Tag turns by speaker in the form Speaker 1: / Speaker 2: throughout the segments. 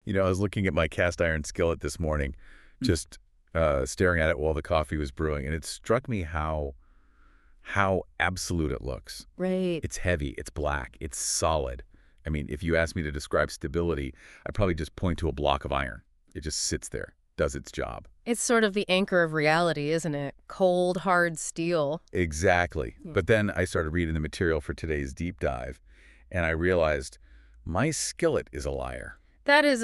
Speaker 1: I was looking at my cast iron skillet this morning, just staring at it while the coffee was brewing, and it struck me how absolute it looks.
Speaker 2: Right.
Speaker 1: It's heavy, it's black, it's solid. I mean, if you ask me to describe stability, I'd probably just point to a block of iron. It just sits there, does its job.
Speaker 2: It's sort of the anchor of reality, isn't it? Cold, hard steel.
Speaker 1: Exactly. But then I started reading the material for today's deep dive, and I realized my skillet is a liar.
Speaker 2: That is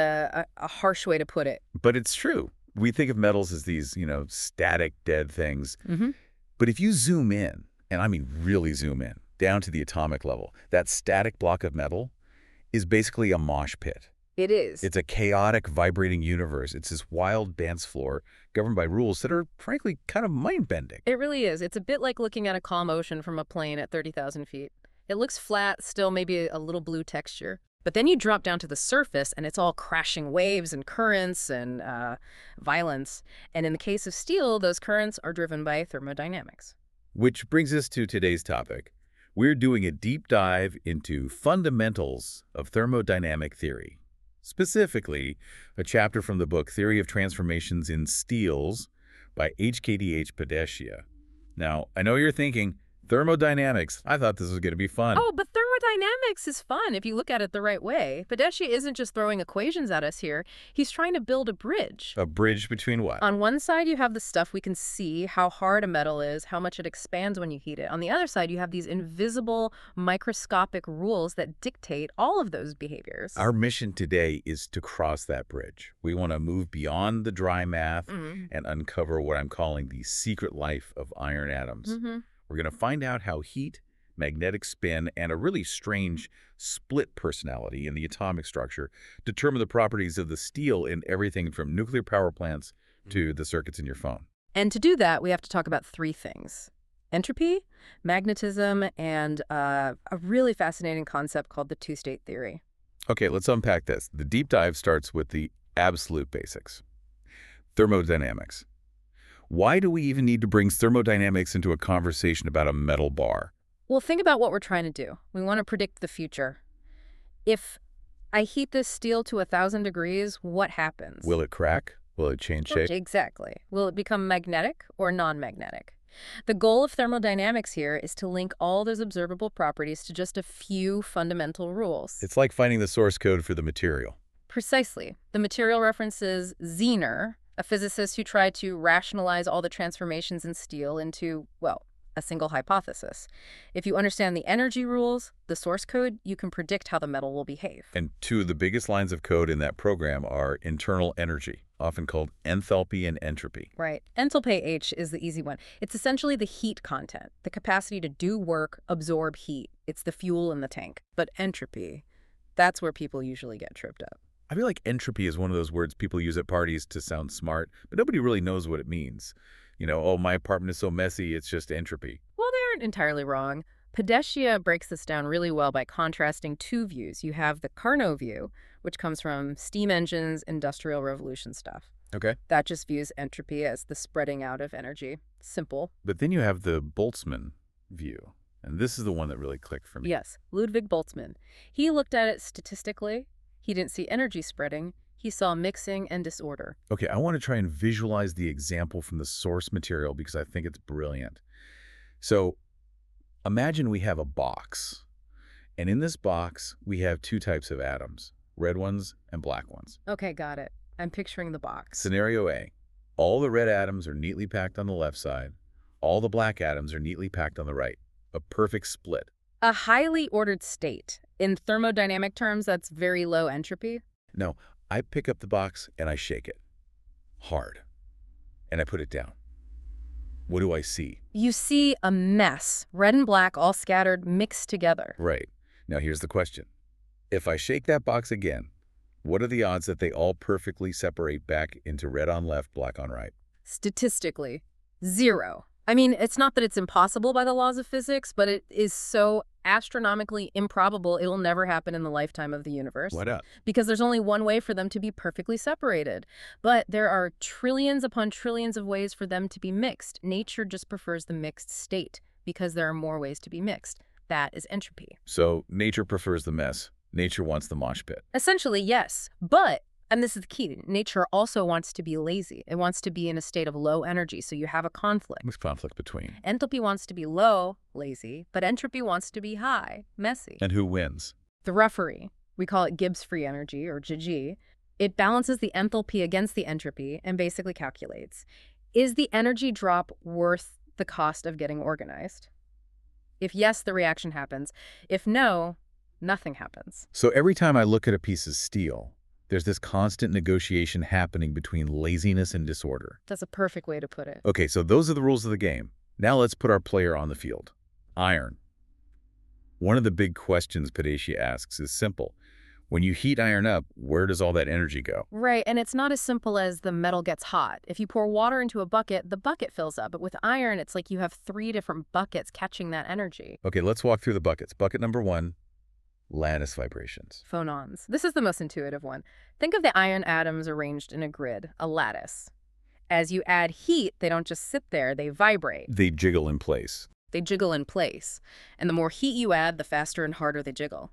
Speaker 2: a harsh way to put it.
Speaker 1: But it's true. We think of metals as these, static, dead things.
Speaker 2: Mm-hmm.
Speaker 1: But if you zoom in, and I mean really zoom in, down to the atomic level, that static block of metal is basically a mosh pit.
Speaker 2: It is.
Speaker 1: It's a chaotic, vibrating universe. It's this wild dance floor governed by rules that are, frankly, kind of mind-bending.
Speaker 2: It really is. It's a bit like looking at a calm ocean from a plane at 30,000 feet. It looks flat, still maybe a little blue texture. But then you drop down to the surface, and it's all crashing waves and currents and violence. And in the case of steel, those currents are driven by thermodynamics.
Speaker 1: Which brings us to today's topic. We're doing a deep dive into fundamentals of thermodynamic theory. Specifically, a chapter from the book Theory of Transformations in Steels by HKDH Padeshia. Now, I know you're thinking, thermodynamics, I thought this was going to be fun.
Speaker 2: Oh, but thermodynamics is fun if you look at it the right way. Padeshia isn't just throwing equations at us here. He's trying to build a bridge.
Speaker 1: A bridge between what?
Speaker 2: On one side, you have the stuff we can see, how hard a metal is, how much it expands when you heat it. On the other side, you have these invisible, microscopic rules that dictate all of those behaviors.
Speaker 1: Our mission today is to cross that bridge. We want to move beyond the dry math and uncover what I'm calling the secret life of iron atoms. We're going to find out how heat, magnetic spin, and a really strange split personality in the atomic structure determine the properties of the steel in everything from nuclear power plants to the circuits in your phone.
Speaker 2: And to do that, we have to talk about three things: entropy, magnetism, and a really fascinating concept called the two-state theory.
Speaker 1: Okay, let's unpack this. The deep dive starts with the absolute basics. Thermodynamics. Why do we even need to bring thermodynamics into a conversation about a metal bar?
Speaker 2: Well, think about what we're trying to do. We want to predict the future. If I heat this steel to 1,000 degrees, what happens?
Speaker 1: Will it crack? Will it change shape?
Speaker 2: Exactly. Will it become magnetic or non-magnetic? The goal of thermodynamics here is to link all those observable properties to just a few fundamental rules.
Speaker 1: It's like finding the source code for the material.
Speaker 2: Precisely. The material references Zener, a physicist who tried to rationalize all the transformations in steel into, well, a single hypothesis. If you understand the energy rules, the source code, you can predict how the metal will behave.
Speaker 1: And two of the biggest lines of code in that program are internal energy, often called enthalpy and entropy.
Speaker 2: Right. Enthalpy H is the easy one. It's essentially the heat content, the capacity to do work, absorb heat. It's the fuel in the tank. But entropy, that's where people usually get tripped up.
Speaker 1: I feel like entropy is one of those words people use at parties to sound smart, but nobody really knows what it means. Oh, my apartment is so messy, it's just entropy.
Speaker 2: Well, they aren't entirely wrong. Padeshia breaks this down really well by contrasting two views. You have the Carnot view, which comes from steam engines, Industrial Revolution stuff.
Speaker 1: Okay.
Speaker 2: That just views entropy as the spreading out of energy. Simple.
Speaker 1: But then you have the Boltzmann view, and this is the one that really clicked for me.
Speaker 2: Yes, Ludwig Boltzmann. He looked at it statistically. He didn't see energy spreading. He saw mixing and disorder.
Speaker 1: Okay, I want to try and visualize the example from the source material because I think it's brilliant. So imagine we have a box, and in this box, we have two types of atoms, red ones and black ones.
Speaker 2: Okay, got it. I'm picturing the box.
Speaker 1: Scenario A, all the red atoms are neatly packed on the left side. All the black atoms are neatly packed on the right. A perfect split.
Speaker 2: A highly ordered state. In thermodynamic terms, that's very low entropy.
Speaker 1: No, I pick up the box and I shake it hard, and I put it down. What do I see?
Speaker 2: You see a mess, red and black all scattered, mixed together.
Speaker 1: Right. Now here's the question. If I shake that box again, what are the odds that they all perfectly separate back into red on left, black on right?
Speaker 2: Statistically, 0. I mean, it's not that it's impossible by the laws of physics, but it is so astronomically improbable it will never happen in the lifetime of the universe.
Speaker 1: Why not?
Speaker 2: Because there's only one way for them to be perfectly separated. But there are trillions upon trillions of ways for them to be mixed. Nature just prefers the mixed state because there are more ways to be mixed. That is entropy.
Speaker 1: So nature prefers the mess. Nature wants the mosh pit.
Speaker 2: Essentially, yes. But, and this is the key, nature also wants to be lazy. It wants to be in a state of low energy, so you have a conflict.
Speaker 1: What's conflict between?
Speaker 2: Enthalpy wants to be low, lazy, but entropy wants to be high, messy.
Speaker 1: And who wins?
Speaker 2: The referee, we call it Gibbs free energy, or GG, it balances the enthalpy against the entropy and basically calculates, is the energy drop worth the cost of getting organized? If yes, the reaction happens. If no, nothing happens.
Speaker 1: So every time I look at a piece of steel, there's this constant negotiation happening between laziness and disorder.
Speaker 2: That's a perfect way to put it.
Speaker 1: Okay, so those are the rules of the game. Now let's put our player on the field. Iron. One of the big questions Padesha asks is simple. When you heat iron up, where does all that energy go?
Speaker 2: Right, and it's not as simple as the metal gets hot. If you pour water into a bucket, the bucket fills up. But with iron, it's like you have 3 different buckets catching that energy.
Speaker 1: Okay, let's walk through the buckets. Bucket number 1, lattice vibrations.
Speaker 2: Phonons. This is the most intuitive one. Think of the iron atoms arranged in a grid, a lattice. As you add heat, they don't just sit there, they vibrate.
Speaker 1: They jiggle in place.
Speaker 2: They jiggle in place. And the more heat you add, the faster and harder they jiggle.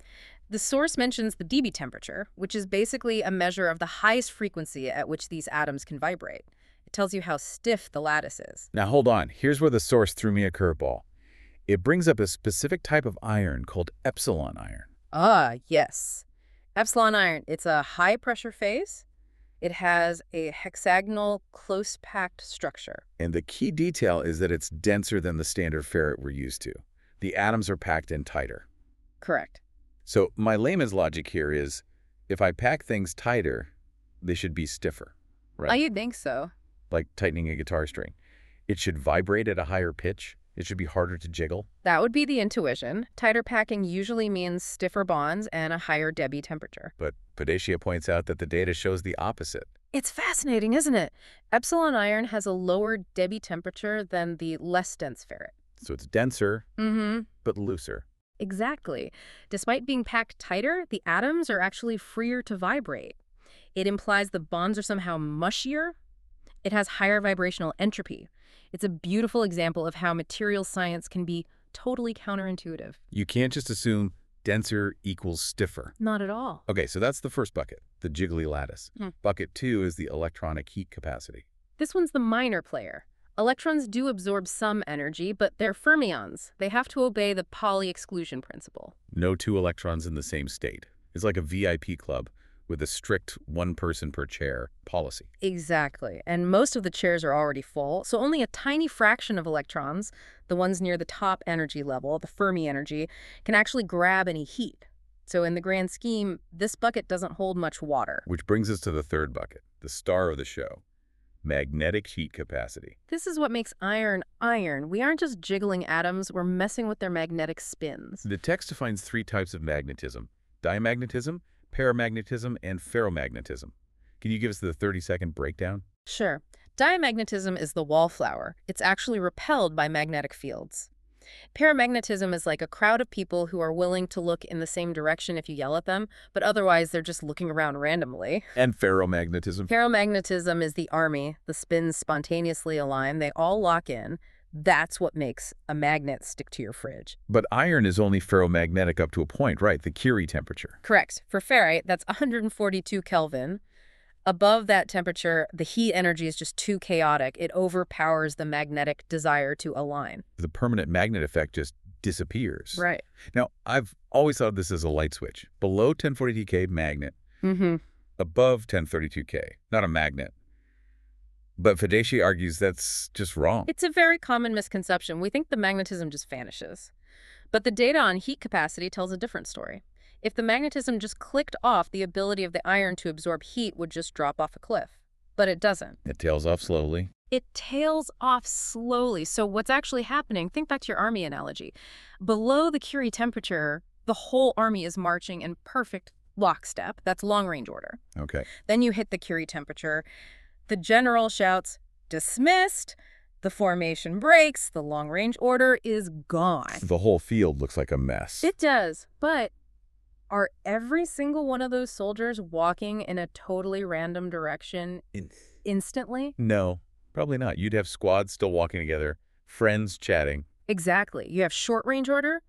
Speaker 2: The source mentions the dB temperature, which is basically a measure of the highest frequency at which these atoms can vibrate. It tells you how stiff the lattice is.
Speaker 1: Now hold on, here's where the source threw me a curveball. It brings up a specific type of iron called epsilon iron.
Speaker 2: Ah, yes. Epsilon iron, it's a high-pressure phase. It has a hexagonal, close-packed structure.
Speaker 1: And the key detail is that it's denser than the standard ferrite we're used to. The atoms are packed in tighter.
Speaker 2: Correct.
Speaker 1: So my layman's logic here is, if I pack things tighter, they should be stiffer, right?
Speaker 2: I think so.
Speaker 1: Like tightening a guitar string. It should vibrate at a higher pitch. It should be harder to jiggle.
Speaker 2: That would be the intuition. Tighter packing usually means stiffer bonds and a higher dB temperature.
Speaker 1: But Padesha points out that the data shows the opposite.
Speaker 2: It's fascinating, isn't it? Epsilon iron has a lower dB temperature than the less dense ferrite.
Speaker 1: So it's denser, but looser.
Speaker 2: Exactly. Despite being packed tighter, the atoms are actually freer to vibrate. It implies the bonds are somehow mushier. It has higher vibrational entropy. It's a beautiful example of how material science can be totally counterintuitive.
Speaker 1: You can't just assume denser equals stiffer.
Speaker 2: Not at all.
Speaker 1: Okay, so that's the first bucket, the jiggly lattice. Bucket 2 is the electronic heat capacity.
Speaker 2: This one's the minor player. Electrons do absorb some energy, but they're fermions. They have to obey the Pauli exclusion principle.
Speaker 1: No 2 electrons in the same state. It's like a VIP club with a strict 1 person per chair policy.
Speaker 2: Exactly. And most of the chairs are already full, so only a tiny fraction of electrons, the ones near the top energy level, the Fermi energy, can actually grab any heat. So in the grand scheme, this bucket doesn't hold much water.
Speaker 1: Which brings us to the third bucket, the star of the show. Magnetic heat capacity.
Speaker 2: This is what makes iron iron. We aren't just jiggling atoms, we're messing with their magnetic spins.
Speaker 1: The text defines 3 types of magnetism: diamagnetism, paramagnetism, and ferromagnetism. Can you give us the 30-second breakdown?
Speaker 2: Sure. Diamagnetism is the wallflower. It's actually repelled by magnetic fields. Paramagnetism is like a crowd of people who are willing to look in the same direction if you yell at them, but otherwise they're just looking around randomly.
Speaker 1: And ferromagnetism?
Speaker 2: Ferromagnetism is the army. The spins spontaneously align. They all lock in. That's what makes a magnet stick to your fridge.
Speaker 1: But iron is only ferromagnetic up to a point, right? The Curie temperature.
Speaker 2: Correct. For ferrite, that's 142 Kelvin. Above that temperature, the heat energy is just too chaotic. It overpowers the magnetic desire to align.
Speaker 1: The permanent magnet effect just disappears.
Speaker 2: Right.
Speaker 1: Now, I've always thought of this as a light switch. Below 1042K, magnet. Above 1032K, not a magnet. But Padesha argues that's just wrong.
Speaker 2: It's a very common misconception. We think the magnetism just vanishes. But the data on heat capacity tells a different story. If the magnetism just clicked off, the ability of the iron to absorb heat would just drop off a cliff. But it doesn't.
Speaker 1: It tails off slowly.
Speaker 2: It tails off slowly. So what's actually happening, think back to your army analogy. Below the Curie temperature, the whole army is marching in perfect lockstep. That's long-range order.
Speaker 1: Okay.
Speaker 2: Then you hit the Curie temperature. The general shouts, "Dismissed." The formation breaks. The long-range order is gone.
Speaker 1: The whole field looks like a mess.
Speaker 2: It does, but are every single one of those soldiers walking in a totally random direction instantly?
Speaker 1: No, probably not. You'd have squads still walking together, friends chatting.
Speaker 2: Exactly. You have short-range order,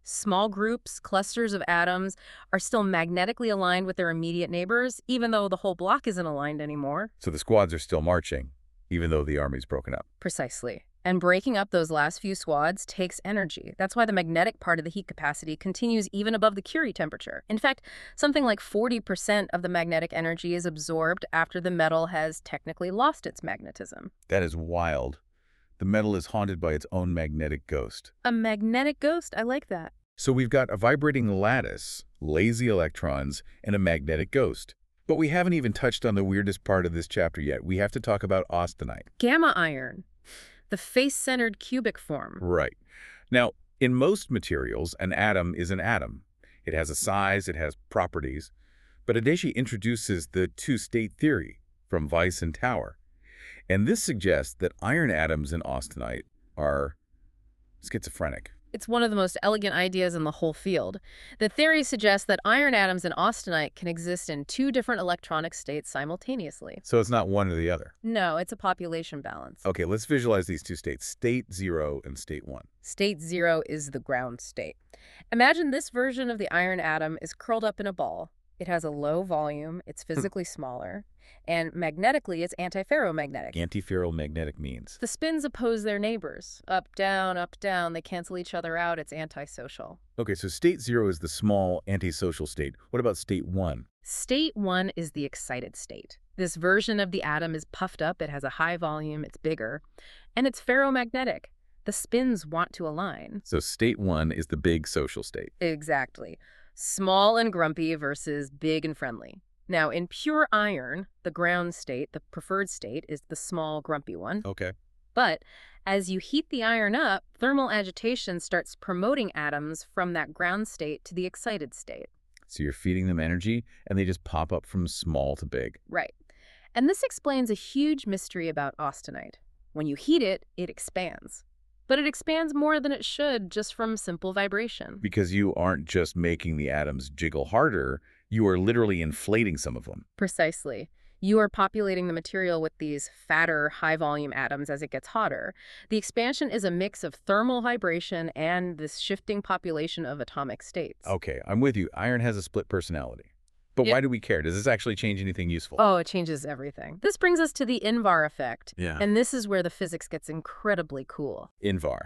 Speaker 2: Small groups, clusters of atoms, are still magnetically aligned with their immediate neighbors, even though the whole block isn't aligned anymore.
Speaker 1: So the squads are still marching, even though the army's broken up.
Speaker 2: Precisely. And breaking up those last few squads takes energy. That's why the magnetic part of the heat capacity continues even above the Curie temperature. In fact, something like 40% of the magnetic energy is absorbed after the metal has technically lost its magnetism.
Speaker 1: That is wild. The metal is haunted by its own magnetic ghost.
Speaker 2: A magnetic ghost? I like that.
Speaker 1: So we've got a vibrating lattice, lazy electrons, and a magnetic ghost. But we haven't even touched on the weirdest part of this chapter yet. We have to talk about austenite.
Speaker 2: Gamma iron. The face-centered cubic form.
Speaker 1: Right. Now, in most materials, an atom is an atom. It has a size, it has properties. But Adachi introduces the two-state theory from Weiss and Tower. And this suggests that iron atoms in austenite are schizophrenic.
Speaker 2: It's one of the most elegant ideas in the whole field. The theory suggests that iron atoms in austenite can exist in two different electronic states simultaneously.
Speaker 1: So it's not one or the other.
Speaker 2: No, it's a population balance.
Speaker 1: Okay, let's visualize these two states, state 0 and state 1.
Speaker 2: State 0 is the ground state. Imagine this version of the iron atom is curled up in a ball. It has a low volume, it's physically smaller, and magnetically it's antiferromagnetic.
Speaker 1: Antiferromagnetic means?
Speaker 2: The spins oppose their neighbors. Up, down, they cancel each other out, it's antisocial.
Speaker 1: Okay, so state 0 is the small, antisocial state. What about state 1?
Speaker 2: State 1 is the excited state. This version of the atom is puffed up, it has a high volume, it's bigger, and it's ferromagnetic. The spins want to align.
Speaker 1: So state 1 is the big social state.
Speaker 2: Exactly. Small and grumpy versus big and friendly. Now, in pure iron, the ground state, the preferred state, is the small, grumpy one.
Speaker 1: Okay.
Speaker 2: But as you heat the iron up, thermal agitation starts promoting atoms from that ground state to the excited state.
Speaker 1: So you're feeding them energy, and they just pop up from small to big.
Speaker 2: Right. And this explains a huge mystery about austenite. When you heat it, it expands. But it expands more than it should just from simple vibration.
Speaker 1: Because you aren't just making the atoms jiggle harder, you are literally inflating some of them.
Speaker 2: Precisely. You are populating the material with these fatter, high-volume atoms as it gets hotter. The expansion is a mix of thermal vibration and this shifting population of atomic states.
Speaker 1: Okay, I'm with you. Iron has a split personality. But
Speaker 2: Yeah.
Speaker 1: why do we care? Does this actually change anything useful?
Speaker 2: Oh, it changes everything. This brings us to the Invar effect.
Speaker 1: Yeah.
Speaker 2: And this is where the physics gets incredibly cool.
Speaker 1: Invar,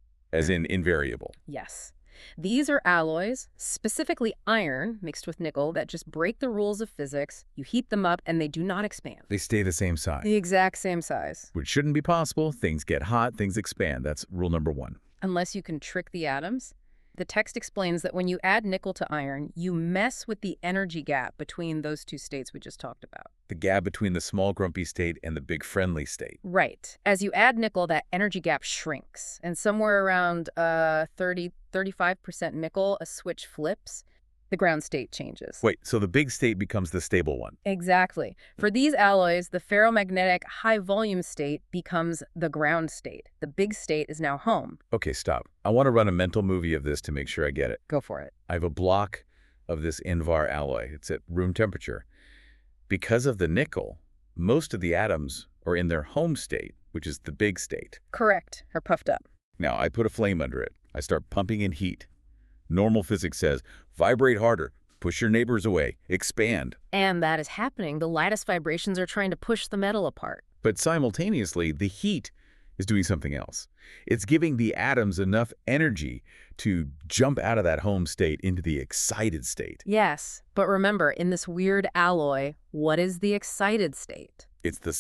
Speaker 1: as in invariable.
Speaker 2: Yes. These are alloys, specifically iron mixed with nickel, that just break the rules of physics. You heat them up and they do not expand.
Speaker 1: They stay the same size.
Speaker 2: The exact same size.
Speaker 1: Which shouldn't be possible. Things get hot, things expand. That's rule number 1.
Speaker 2: Unless you can trick the atoms. The text explains that when you add nickel to iron, you mess with the energy gap between those two states we just talked about.
Speaker 1: The gap between the small grumpy state and the big friendly state.
Speaker 2: Right. As you add nickel, that energy gap shrinks. And somewhere around 35% nickel, a switch flips. The ground state changes.
Speaker 1: Wait, so the big state becomes the stable one.
Speaker 2: Exactly. For these alloys, the ferromagnetic high-volume state becomes the ground state. The big state is now home.
Speaker 1: Okay, stop. I want to run a mental movie of this to make sure I get it.
Speaker 2: Go for it.
Speaker 1: I have a block of this Invar alloy. It's at room temperature. Because of the nickel, most of the atoms are in their home state, which is the big state.
Speaker 2: Correct. Or puffed up.
Speaker 1: Now, I put a flame under it. I start pumping in heat. Normal physics says, vibrate harder, push your neighbors away, expand.
Speaker 2: And that is happening. The lattice vibrations are trying to push the metal apart.
Speaker 1: But simultaneously, the heat is doing something else. It's giving the atoms enough energy to jump out of that home state into the excited state.
Speaker 2: Yes, but remember, in this weird alloy, what is the excited state?
Speaker 1: It's the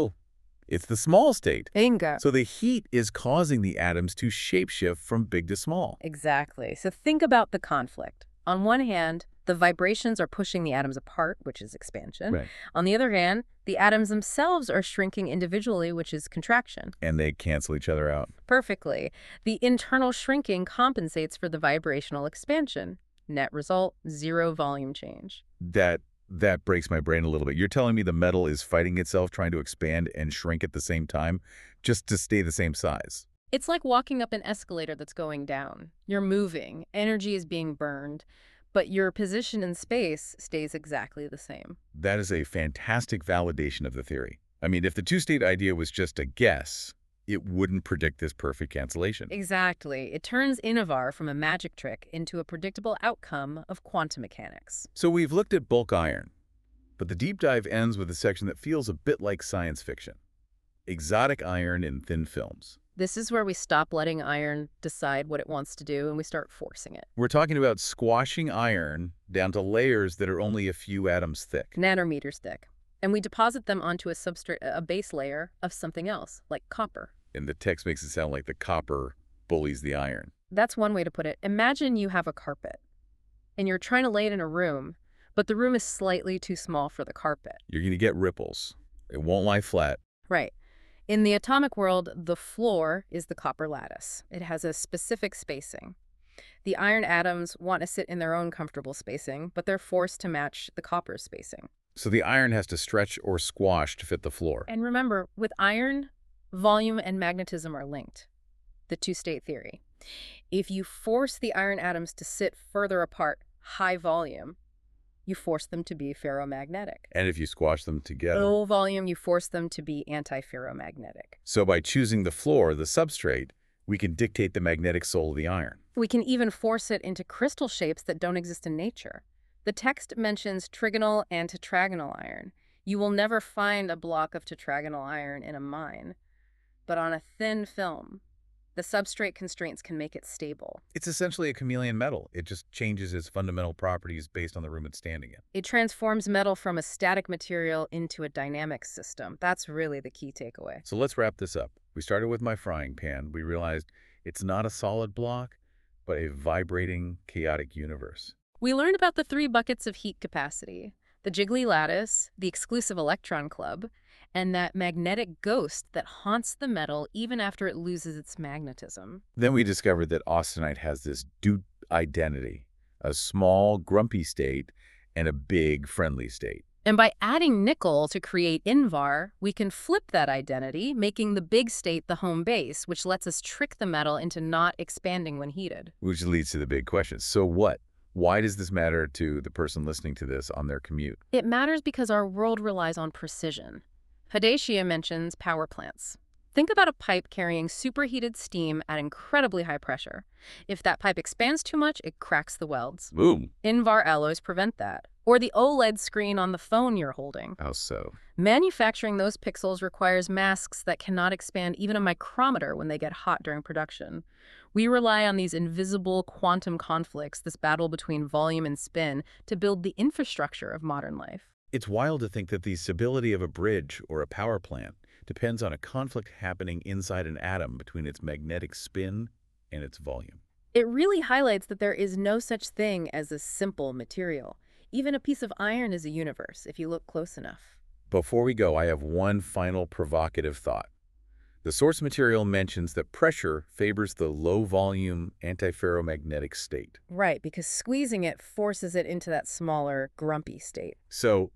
Speaker 1: small state.
Speaker 2: Bingo.
Speaker 1: So the heat is causing the atoms to shapeshift from big to small.
Speaker 2: Exactly. So think about the conflict. On one hand, the vibrations are pushing the atoms apart, which is expansion.
Speaker 1: Right.
Speaker 2: On the other hand, the atoms themselves are shrinking individually, which is contraction.
Speaker 1: And they cancel each other out.
Speaker 2: Perfectly. The internal shrinking compensates for the vibrational expansion. Net result, zero volume change.
Speaker 1: That breaks my brain a little bit. You're telling me the metal is fighting itself, trying to expand and shrink at the same time, just to stay the same size.
Speaker 2: It's like walking up an escalator that's going down. You're moving, energy is being burned, but your position in space stays exactly the same.
Speaker 1: That is a fantastic validation of the theory. I mean, if the two-state idea was just a guess, it wouldn't predict this perfect cancellation.
Speaker 2: Exactly. It turns Innovar from a magic trick into a predictable outcome of quantum mechanics.
Speaker 1: So we've looked at bulk iron, but the deep dive ends with a section that feels a bit like science fiction. Exotic iron in thin films.
Speaker 2: This is where we stop letting iron decide what it wants to do and we start forcing it.
Speaker 1: We're talking about squashing iron down to layers that are only a few atoms thick.
Speaker 2: Nanometers thick. And we deposit them onto a substrate, a base layer of something else, like copper.
Speaker 1: And the text makes it sound like the copper bullies the iron.
Speaker 2: That's one way to put it. Imagine you have a carpet, and you're trying to lay it in a room, but the room is slightly too small for the carpet.
Speaker 1: You're going to get ripples. It won't lie flat.
Speaker 2: Right. In the atomic world, the floor is the copper lattice. It has a specific spacing. The iron atoms want to sit in their own comfortable spacing, but they're forced to match the copper spacing.
Speaker 1: So the iron has to stretch or squash to fit the floor.
Speaker 2: And remember, with iron, volume and magnetism are linked, the two-state theory. If you force the iron atoms to sit further apart, high volume, you force them to be ferromagnetic.
Speaker 1: And if you squash them together.
Speaker 2: Low volume, you force them to be anti-ferromagnetic.
Speaker 1: So by choosing the floor, the substrate, we can dictate the magnetic soul of the iron.
Speaker 2: We can even force it into crystal shapes that don't exist in nature. The text mentions trigonal and tetragonal iron. You will never find a block of tetragonal iron in a mine. But on a thin film, the substrate constraints can make it stable.
Speaker 1: It's essentially a chameleon metal. It just changes its fundamental properties based on the room it's standing in.
Speaker 2: It transforms metal from a static material into a dynamic system. That's really the key takeaway.
Speaker 1: So let's wrap this up. We started with my frying pan. We realized it's not a solid block, but a vibrating, chaotic universe.
Speaker 2: We learned about the 3 buckets of heat capacity: the jiggly lattice, the exclusive electron club, and that magnetic ghost that haunts the metal even after it loses its magnetism.
Speaker 1: Then we discovered that austenite has this dual identity, a small, grumpy state and a big, friendly state.
Speaker 2: And by adding nickel to create Invar, we can flip that identity, making the big state the home base, which lets us trick the metal into not expanding when heated.
Speaker 1: Which leads to the big question. So what? Why does this matter to the person listening to this on their commute?
Speaker 2: It matters because our world relies on precision. Hideshia mentions power plants. Think about a pipe carrying superheated steam at incredibly high pressure. If that pipe expands too much, it cracks the welds.
Speaker 1: Boom.
Speaker 2: Invar alloys prevent that. Or the OLED screen on the phone you're holding.
Speaker 1: How so?
Speaker 2: Manufacturing those pixels requires masks that cannot expand even a micrometer when they get hot during production. We rely on these invisible quantum conflicts, this battle between volume and spin, to build the infrastructure of modern life.
Speaker 1: It's wild to think that the stability of a bridge or a power plant depends on a conflict happening inside an atom between its magnetic spin and its volume.
Speaker 2: It really highlights that there is no such thing as a simple material. Even a piece of iron is a universe, if you look close enough.
Speaker 1: Before we go, I have one final provocative thought. The source material mentions that pressure favors the low-volume antiferromagnetic state.
Speaker 2: Right, because squeezing it forces it into that smaller, grumpy state.
Speaker 1: So,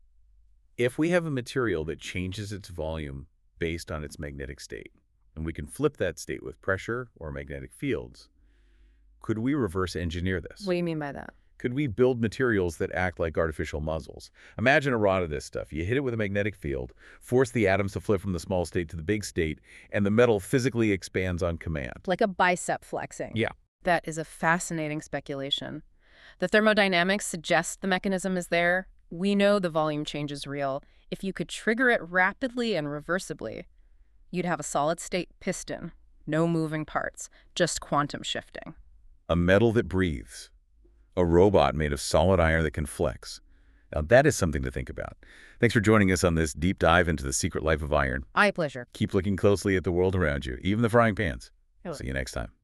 Speaker 1: if we have a material that changes its volume based on its magnetic state, and we can flip that state with pressure or magnetic fields, could we reverse engineer this?
Speaker 2: What do you mean by that?
Speaker 1: Could we build materials that act like artificial muzzles? Imagine a rod of this stuff. You hit it with a magnetic field, force the atoms to flip from the small state to the big state, and the metal physically expands on command.
Speaker 2: Like a bicep flexing.
Speaker 1: Yeah.
Speaker 2: That is a fascinating speculation. The thermodynamics suggest the mechanism is there. We know the volume change is real. If you could trigger it rapidly and reversibly, you'd have a solid-state piston. No moving parts, just quantum shifting.
Speaker 1: A metal that breathes. A robot made of solid iron that can flex. Now that is something to think about. Thanks for joining us on this deep dive into the secret life of iron.
Speaker 2: My pleasure.
Speaker 1: Keep looking closely at the world around you, even the frying pans.
Speaker 2: Hello.
Speaker 1: See you next time.